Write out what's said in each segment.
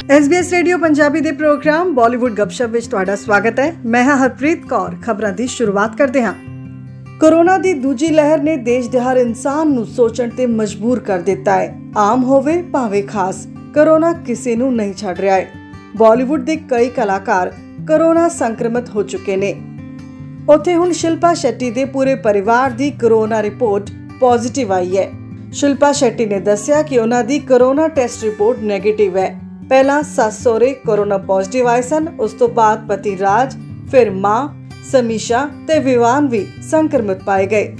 SBS radio Punjabi ਦੇ programme Bollywood ਗੱਪਸ਼ਪ ਵਿੱਚ ਤੁਹਾਡਾ ਸਵਾਗਤ ਹੈ। ਮੈਂ ਹਾਂ ਹਰਪ੍ਰੀਤ ਕੌਰ। ਖਬਰਾਂ ਦੀ ਸ਼ੁਰੂਆਤ ਕਰਦੇ ਹਾਂ। ਕੋਰੋਨਾ ਦੀ ਦੂਜੀ ਲਹਿਰ ਨੇ ਦੇਸ਼ ਦੇ ਹਰ ਇਨਸਾਨ ਨੂੰ ਸੋਚਣ ਤੇ ਮਜਬੂਰ ਕਰ ਦਿੱਤਾ ਹੈ। ਆਮ ਹੋਵੇ ਭਾਵੇਂ ਖਾਸ, ਕੋਰੋਨਾ ਕਿਸੇ ਨੂੰ ਨਹੀਂ ਛੱਡ ਰਿਹਾ ਹੈ। ਬਾਲੀਵੁੱਡ ਦੇ ਕਈ ਕਲਾਕਾਰ ਕੋਰੋਨਾ ਸੰਕਰਮਿਤ ਹੋ ਚੁੱਕੇ ਨੇ। ਉੱਥੇ ਹੁਣ ਸ਼ਿਲਪਾ ਸ਼ੈੱਟੀ ਦੇ ਪੂਰੇ ਪਰਿਵਾਰ ਦੀ ਕੋਰੋਨਾ ਰਿਪੋਰਟ ਪੋਜ਼ਿਟਿਵ ਆਈ ਹੈ। ਸ਼ਿਲਪਾ ਸ਼ੈੱਟੀ ਨੇ ਦੱਸਿਆ ਕਿ ਉਹਨਾਂ ਦੀ ਕੋਰੋਨਾ ਟੈਸਟ ਰਿਪੋਰਟ ਨੈਗੇਟਿਵ ਹੈ। ਪਹਿਲਾਂ ਸੱਸ ਸਹੁਰੇ ਕੋਰੋਨਾ ਪੋਜ਼ਿਟਿਵ ਆਏ ਸਨ। ਉਸ ਤੋਂ ਬਾਅਦ ਪਤੀ ਰਾਜ, ਫਿਰ ਮਾਂ ਸਮੀਸ਼ਾ ਤੇ ਵਿਵਾਨ ਵੀ ਸੰਕਰਮਿਤ ਪਾਏ ਗਏ।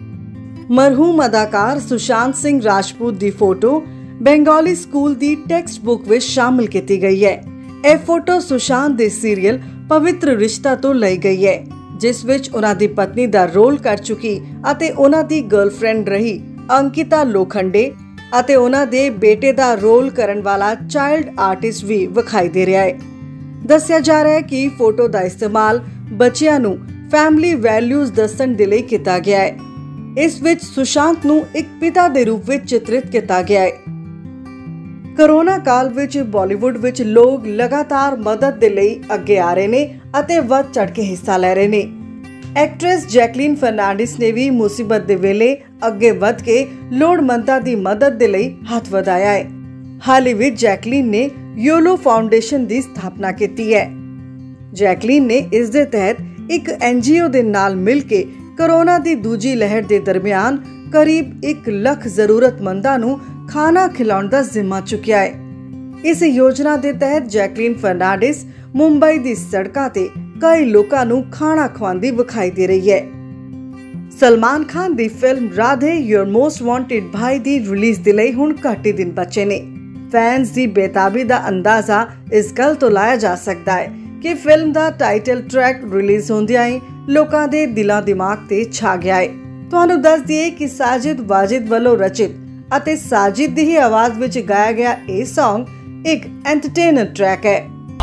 ਮਰਹੂਮ ਅਦਾਕਾਰ ਸੁਸ਼ਾਂਤ ਸਿੰਘ ਰਾਜਪੂਤ ਦੀ ਫੋਟੋ ਬੰਗਾਲੀ ਸਕੂਲ ਦੀ ਟੈਕਸਟ ਬੁੱਕ ਵਿੱਚ ਸ਼ਾਮਿਲ ਕੀਤੀ ਗਈ ਹੈ। ਇਹ ਫੋਟੋ ਸੁਸ਼ਾਂਤ ਦੇ ਸੀਰੀਅਲ ਪਵਿੱਤਰ ਰਿਸ਼ਤਾ ਤੋਂ ਲਈ ਗਈ ਹੈ, ਜਿਸ ਵਿੱਚ ਉਹਨਾਂ ਦੀ ਪਤਨੀ ਦਾ ਰੋਲ ਕਰ ਚੁੱਕੀ ਅਤੇ ਉਹਨਾਂ ਦੀ ਗਰਲਫ੍ਰੈਂਡ ਰਹੀ ਅੰਕਿਤਾ ਲੋਖੰਡੇ ਅਤੇ ਉਹਨਾਂ ਦੇ ਬੇਟੇ ਦਾ ਰੋਲ ਕਰਨ ਵਾਲਾ ਚਾਈਲਡ ਆਰਟਿਸਟ ਵੀ ਵਿਖਾਈ ਦੇ ਰਿਹਾ ਹੈ। ਦੱਸਿਆ ਜਾ ਰਿਹਾ ਹੈ ਕਿ ਫੋਟੋ ਦਾ ਇਸਤੇਮਾਲ ਬੱਚਿਆਂ ਨੂੰ ਫੈਮਿਲੀ ਵੈਲਿਊਜ਼ ਦੱਸਣ ਦੇ ਲਈ ਕੀਤਾ ਗਿਆ ਹੈ। ਇਸ ਵਿੱਚ ਸੁਸ਼ਾਂਤ ਨੂੰ ਇੱਕ ਪਿਤਾ ਦੇ ਰੂਪ ਵਿੱਚ ਚਿਤਰਿਤ ਕੀਤਾ ਗਿਆ ਹੈ। ਕੋਰੋਨਾ ਕਾਲ ਵਿੱਚ ਬਾਲੀਵੁੱਡ ਵਿੱਚ ਲੋਕ ਲਗਾਤਾਰ ਮਦਦ ਦੇ ਲਈ ਅੱਗੇ ਆ ਰਹੇ ਨੇ ਅਤੇ ਵੱਧ ਚੜ੍ਹ ਕੇ ਹਿੱਸਾ ਲੈ ਰਹੇ ਨੇ। ਐਕਟਰੈਸ ਜੈਕਲੀਨ ਫਰਨਾਂਡਿਸ ਨੇ ਵੀ ਮੁਸੀਬਤ ਦੇ ਵੇਲੇ ਅੱਗੇ ਵੱਧ ਕੇ ਲੋੜਵੰਦਾਂ ਦੀ ਮਦਦ ਦੇ ਲਈ ਹੱਥ ਵਧਾਇਆ ਹੈ। ਹਾਲ ਹੀ ਵਿੱਚ ਜੈਕਲੀਨ ਨੇ ਯੋਲੋ ਫਾਊਂਡੇਸ਼ਨ ਦੀ ਸਥਾਪਨਾ ਕੀਤੀ ਹੈ। ਜੈਕਲੀਨ ਨੇ ਇਸ ਦੇ ਤਹਿਤ ਇੱਕ NGO ਦੇ ਨਾਲ ਮਿਲ ਕੇ ਕੋਰੋਨਾ ਦੀ ਦੂਜੀ ਲਹਿਰ ਦੇ ਦਰਮਿਆਨ ਕਰੀਬ 1 ਲੱਖ ਜ਼ਰੂਰਤਮੰਦਾਂ ਨੂੰ ਖਾਣਾ ਖਿਲਾਉਣ ਦਾ ਜ਼ਿੰਮਾ ਚੁੱਕਿਆ ਹੈ। ਇਸ ਯੋਜਨਾ ਦੇ ਤਹਿਤ ਜੈਕਲੀਨ ਫਰਨਾਂਡਿਸ ਮੁੰਬਈ ਦੀ ਸੜਕਾਂ ਤੇ ਕਈ ਲੋਕਾਂ ਨੂੰ ਖਾਣਾ ਖਵਾਉਂਦੀ ਵਿਖਾਈ ਦੇ ਰਹੀ ਹੈ। ਸਲਮਾਨ ਖਾਨ ਦੀ film Radhe your most wanted Bhai ਦੀ ਰਿਲੀਜ਼ ਦੇ ਲਈ ਹੁਣ ਘੱਟ ਹੀ ਦਿਨ ਬਚੇ ਨੇ। ਫੈਨਸ ਦੀ ਬੇਤਾਬੀ ਦਾ ਅੰਦਾਜ਼ਾ ਇਸ ਗੱਲ ਤੋਂ ਲਾਇਆ ਜਾ ਸਕਦਾ ਹੈ ਕਿ ਫਿਲਮ ਦਾ ਟਾਈਟਲ ਟਰੈਕ ਰਿਲੀਜ਼ ਹੁੰਦਿਆਂ ਹੀ ਲੋਕਾਂ ਦੇ ਦਿਲਾਂ ਦਿਮਾਗ ਤੇ ਛਾ ਗਿਆ ਹੈ। ਤੁਹਾਨੂੰ ਦੱਸ ਦਈਏ ਕਿ ਸਾਜਿਦ ਵਾਜਿਦ ਵੱਲੋਂ ਰਚਿਤ ਅਤੇ ਸਾਜਿਦ ਦੀ ਹੀ ਆਵਾਜ਼ ਵਿੱਚ ਗਾਇਆ ਗਿਆ ਇਹ ਸੌਂਗ ਇੱਕ ਐਂਟਰਟੇਨਰ ਟਰੈਕ ਹੈ।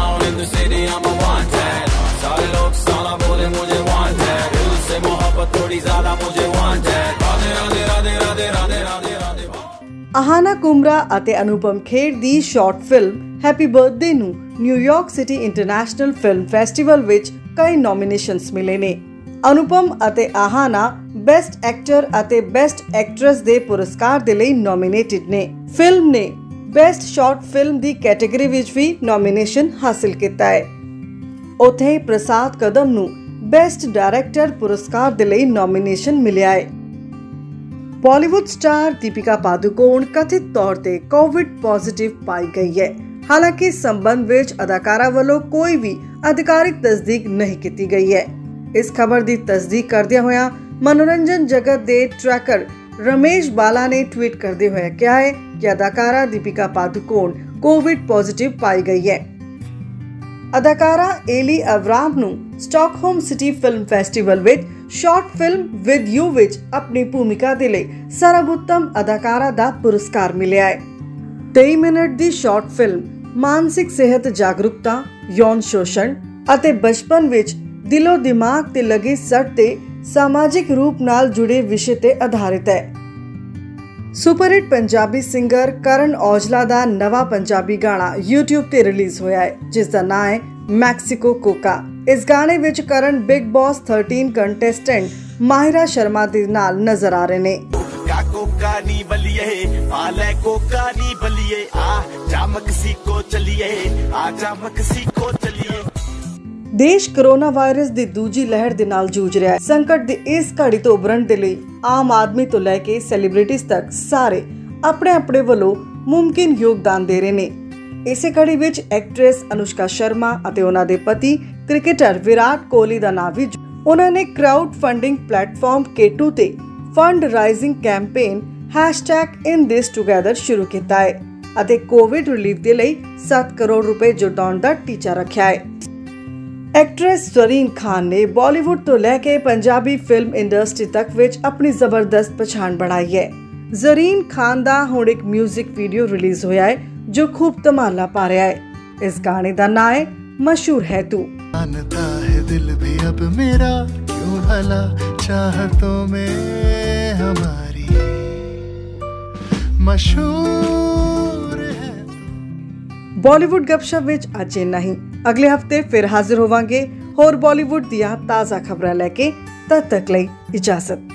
सारे लोग साला बोले मुझे वांट है, दिल से मोहब्बत थोड़ी ज्यादा मुझे वांट है, राधे राधे राधे राधे राधे राधे राधे। ਆਹਾਨਾ ਕੁਮਰਾ ਅਤੇ ਅਨੁਪਮ ਖੇਰ ਦੀ ਸ਼ਾਰਟ ਫਿਲਮ ਹੈਪੀ ਬਰਥਡੇ ਨੂੰ New York city international film festival ਵਿੱਚ ਕਈ ਨੋਮੀਨੇਸ਼ਨਸ ਮਿਲੇ ਨੇ। ਅਨੁਪਮ ਅਤੇ ਆਹਾਨਾ ਬੈਸਟ ਐਕਟਰ ਅਤੇ ਬੈਸਟ ਐਕਟਰੈਸ ਦੇ ਪੁਰਸਕਾਰ ਦੇ ਲਈ ਨੋਮੀਨੇਟਡ ਨੇ। ਫਿਲਮ ਨੇ ਬੈਸਟ ਸ਼ਾਰਟ ਫਿਲਮ ਦੀ ਕੈਟਾਗਰੀ ਵਿੱਚ ਵੀ ਨੋਮੀਨੇਸ਼ਨ ਹਾਸਿਲ ਕੀਤਾ ਹੈ। ਉੱਥੇ ਹੀ ਪ੍ਰਸਾਦ ਕਦਮ ਨੂੰ ਬੈਸਟ ਡਾਇਰੈਕਟਰ ਪੁਰਸਕਾਰ ਦੇ ਲਈ ਨੋਮੀਨੇਸ਼ਨ ਮਿਲਿਆ ਹੈ। ਬਾਲੀਵੁੱਡ ਸਟਾਰ ਦੀਪਿਕਾ ਪਾਦੂਕੋਣ ਕਥਿਤ ਤੌਰ ਤੇ ਕੋਵਿਡ ਪੋਜ਼ਿਟਿਵ ਪਾਈ ਗਈ ਹੈ। ਹਾਲਾਂਕਿ ਇਸ ਸੰਬੰਧ ਵਿੱਚ ਅਦਾਕਾਰਾ ਵੱਲੋਂ ਕੋਈ ਵੀ ਅਧਿਕਾਰਿਕ ਤਸਦੀਕ ਨਹੀਂ ਕੀਤੀ ਗਈ ਹੈ। ਇਸ ਖਬਰ ਦੀ ਤਸਦੀਕ ਕਰਦਿਆਂ ਹੋਇਆਂ ਮਨੋਰੰਜਨ ਜਗਤ ਦੇ ਟਰੈਕਰ ਰਮੇਸ਼ ਬਾਲਾ ਨੇ ਟਵੀਟ ਕਰਦੇ ਹੋਏ ਕਿਹਾ ਹੈ ਕਿ ਅਦਾਕਾਰਾ ਦੀਪਿਕਾ ਪਾਦੂਕੋਣ ਕੋਵਿਡ ਪੋਜ਼ਿਟਿਵ ਪਾਈ ਗਈ ਹੈ। ਅਦਾਕਾਰਾ ਏਲੀ ਅਵਰਾਮ ਨੂੰ ਸਟਾਕਹੋਮ ਸਿਟੀ ਫਿਲਮ ਫੈਸਟੀਵਲ ਵਿੱਚ ਸ਼ਾਰਟ ਫਿਲਮ ਵਿਦ ਯੂ ਵਿੱਚ ਆਪਣੀ ਭੂਮਿਕਾ ਦੇ ਲਈ ਸਰਬੋਤਮ ਅਦਾਕਾਰਾ ਦਾ ਪੁਰਸਕਾਰ ਮਿਲਿਆ ਹੈ। 23 ਮਿੰਟ ਦੀ ਸ਼ਾਰਟ ਫਿਲਮ ਮਾਨਸਿਕ ਸਿਹਤ ਜਾਗਰੂਕਤਾ, ਯੌਨ ਸ਼ੋਸ਼ਣ ਅਤੇ ਬਚਪਨ ਵਿੱਚ ਦਿਲੋਂ ਦਿਮਾਗ ਤੇ ਲੱਗੀ ਸੱਟ ਤੇ ਸਮਾਜਿਕ ਰੂਪ ਨਾਲ ਜੁੜੇ ਵਿਸ਼ੇ ਤੇ ਆਧਾਰਿਤ ਹੈ। ਸੁਪਰਹਿੱਟ ਪੰਜਾਬੀ ਸਿੰਗਰ ਕਰਨ ਔਜਲਾ ਦਾ ਨਵਾਂ ਪੰਜਾਬੀ ਗਾਣਾ YouTube ਤੇ ਰਿਲੀਜ਼ ਹੋਇਆ ਹੈ, ਜਿਸ ਦਾ ਨਾਮ ਹੈ ਮੈਕਸੀਕੋ ਕੋਕਾ। ਇਸ ਗਾਣੇ ਵਿੱਚ Karan Bigg Boss 13 contestant Mahira Sharma ਦੇ ਨਾਲ ਨਜ਼ਰ ਆ ਰਹੇ ਨੇ। ਦੇਸ਼ ਕੋਰੋਨਾ ਵਾਇਰਸ ਦੀ ਦੂਜੀ ਲਹਿਰ ਦੇ ਨਾਲ ਜੂਝ ਰਿਹਾ ਹੈ। ਸੰਕਟ ਦੀ ਇਸ ਘੜੀ ਤੋਂ ਉਭਰਨ ਦੇ ਲਈ ਆਮ ਆਦਮੀ ਤੋਂ ਲੈ ਕੇ ਸੈਲੀਬ੍ਰਿਟੀਜ਼ ਤੱਕ ਸਾਰੇ ਆਪਣੇ ਆਪਣੇ ਵੱਲੋਂ ਮੁਮਕਿਨ ਯੋਗਦਾਨ ਦੇ ਰਹੇ ਨੇ। ਇਸੇ ਘੜੀ ਵਿੱਚ ਐਕਟਰੈਸ ਅਨੁਸ਼ਕਾ ਸ਼ਰਮਾ ਅਤੇ ਉਹਨਾਂ ਦੇ ਪਤੀ ਕ੍ਰਿਕਟਰ ਵਿਰਾਟ ਕੋਹਲੀ ਦਾ ਨਾਮ ਵੀ ਉਹਨਾਂ ਨੇ ਕਰਾਊਡ ਫੰਡਿੰਗ ਪਲੇਟਫਾਰਮ K2 ਤੇ ਫੰਡ ਰਾਈਜ਼ਿੰਗ ਕੈਂਪੇਨ #InThisTogether ਸ਼ੁਰੂ ਕੀਤਾ ਹੈ ਅਤੇ ਕੋਵਿਡ ਰਿਲੀਫ ਦੇ ਲਈ 7 ਕਰੋੜ ਰੁਪਏ ਜੁਟਾਉਣ ਦਾ ਟੀਚਾ ਰੱਖਿਆ ਹੈ। ਐਕਟਰੈਸ ਜ਼ਰੀਨ ਖਾਨ ਨੇ ਬਾਲੀਵੁੱਡ ਤੋਂ ਲੈ ਕੇ ਪੰਜਾਬੀ ਫਿਲਮ ਇੰਡਸਟਰੀ ਤੱਕ ਵਿੱਚ ਆਪਣੀ ਜ਼ਬਰਦਸਤ ਪਛਾਣ ਬਣਾਈ ਹੈ। ਜ਼ਰੀਨ ਖਾਨ ਦਾ ਹੁਣ ਇੱਕ ਮਿਊਜ਼ਿਕ ਵੀਡੀਓ ਰਿਲੀਜ਼ ਹੋਇਆ ਹੈ ਜੋ ਖੂਬ ਧਮਾਲਾ ਪਾ ਰਿਹਾ ਹੈ। ਇਸ ਗਾਣੇ ਦਾ ਨਾਮ ਹੈ ਮਸ਼ਹੂਰ ਹੈ ਤੂੰ। मानता है दिल भी अब मेरा क्यों भला चाहतों में हमारी मशहूर है। ਬਾਲੀਵੁੱਡ ਗੱਪਸ਼ਪ ਵਿੱਚ ਅੱਜ ਇੰਨਾ ਹੀ। ਅਗਲੇ ਹਫਤੇ ਫਿਰ ਹਾਜ਼ਰ ਹੋਵਾਂਗੇ ਹੋਰ ਬਾਲੀਵੁੱਡ ਦੀਆਂ ਤਾਜ਼ਾ ਖਬਰਾਂ ਲੈ ਕੇ। ਤਦ ਤੱਕ ਲਈ ਇਜਾਜ਼ਤ।